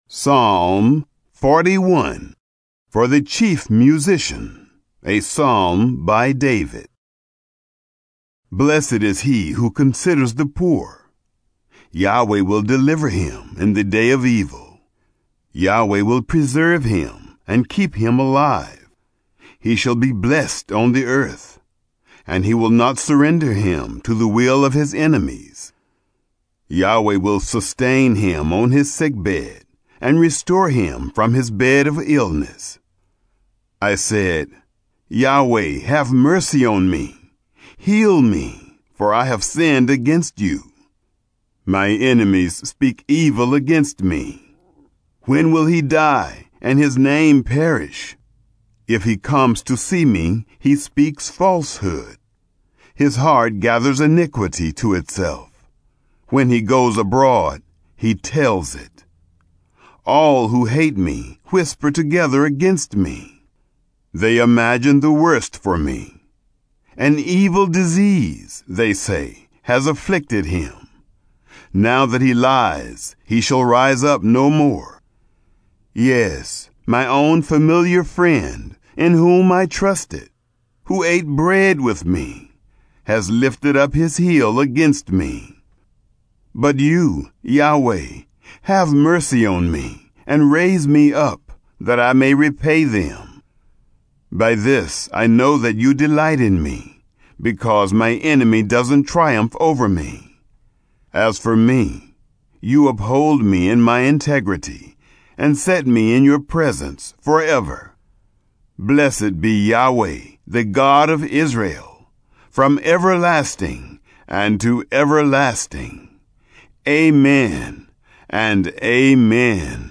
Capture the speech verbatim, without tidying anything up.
Psalm forty-one, for the chief musician, a psalm by David. Blessed is he who considers the poor. Yahweh will deliver him in the day of evil. Yahweh will preserve him and keep him alive. He shall be blessed on the earth, and he will not surrender him to the will of his enemies. Yahweh will sustain him on his sickbed and restore him from his bed of illness. I said, Yahweh, have mercy on me. Heal me, for I have sinned against you. My enemies speak evil against me. When will he die and his name perish? If he comes to see me, he speaks falsehood. His heart gathers iniquity to itself. When he goes abroad, he tells it. All who hate me whisper together against me. They imagine the worst for me. An evil disease, they say, has afflicted him. Now that he lies, he shall rise up no more. Yes, my own familiar friend, in whom I trusted, who ate bread with me, has lifted up his heel against me. But you, Yahweh, have mercy on me, and raise me up, that I may repay them. By this I know that you delight in me, because my enemy doesn't triumph over me. As for me, you uphold me in my integrity, and set me in your presence forever. Blessed be Yahweh, the God of Israel, from everlasting and to everlasting. Amen and amen.